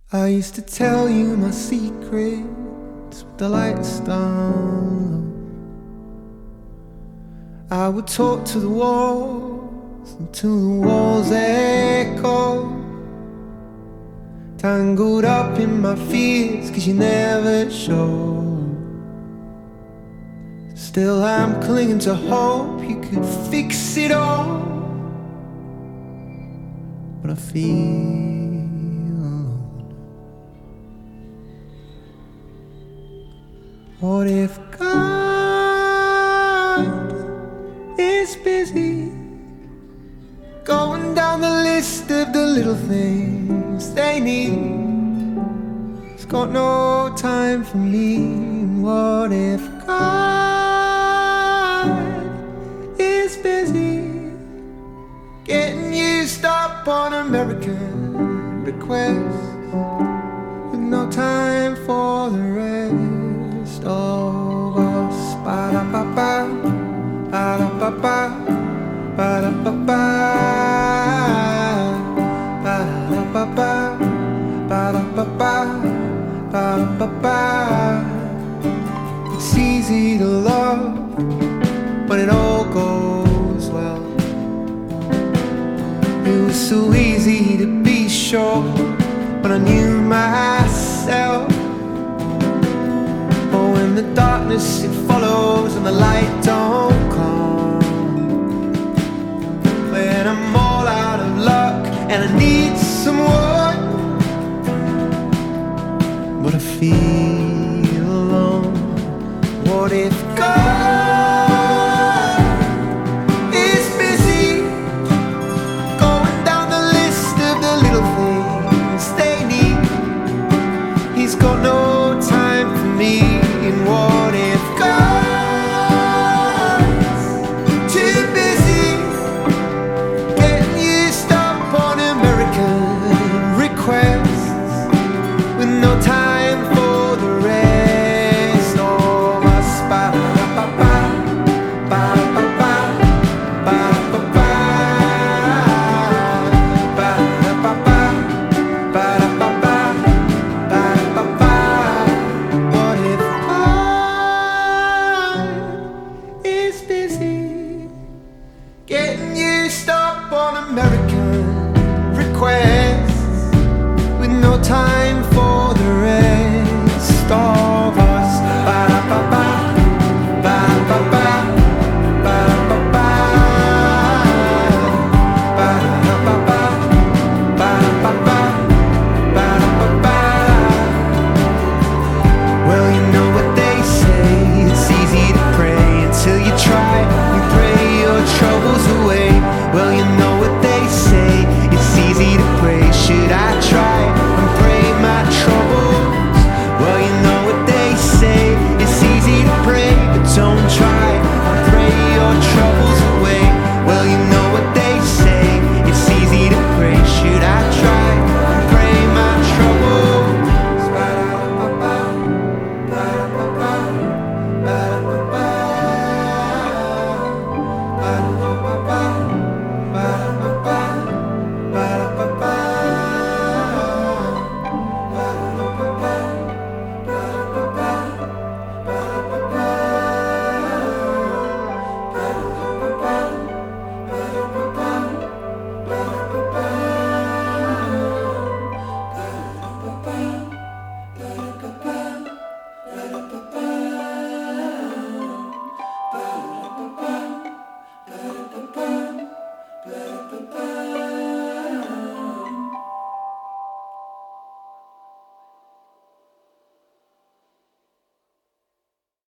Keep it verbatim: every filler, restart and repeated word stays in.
I used to tell you my secrets with the lights down low. I would talk to the walls until the walls echo. Tangled up in my fears, cause you never show. Still I'm clinging to hope you could fix it all. But I feel alone. What if God is busy going down the list of the little things they need? He's got no time for me. And what if God is busy getting used up on American requests with no time for the rest of us? Ba-da-ba-ba, ba-da-ba-ba, ba-da-ba-ba, ba-da-ba-ba, ba-da-ba-ba, ba-da-ba-ba. It's easy to love when it all goes well. It was so easy to be sure when I knew myself. But when the darkness it follows and the light don't come, when I'm all out of luck and I need someone, but I feel alone. What if God is busy going down the list of the little things they need? He's got no time for me. And what if God's too busy getting used up on American requests with no time for the rest of us? Ba-da-ba-ba, ba-da-ba-ba, ba-da-ba-ba, ba-da-ba-ba, ba-da-ba-ba, ba-da-ba-ba. What if God is busy getting used up on American requests with no time for the rest of us? Ba-da-ba-ba, ba-da-ba-ba, ba-da-ba-ba, ba-da-ba-ba, ba-da-ba-ba, ba-da-ba-ba. Well, you know what they say, it's easy to pray until you try. You pray your troubles away. Well, you know what they say, it's easy to pray. Should I try and pray my troubles? Well, you know what they say, it's easy to pray, but don't try and pray your troubles away. Well, you know what they say, it's easy to pray. Should I try and pray my troubles? Ba-da-ba-ba, ba-da-ba-ba, ba-da-ba-ba, ba-da-ba-ba, ba-da-ba-ba, ba-da-ba-ba, ba-da-ba-ba, ba-da-ba-ba, ba-da-ba-ba, ba-da-ba-ba.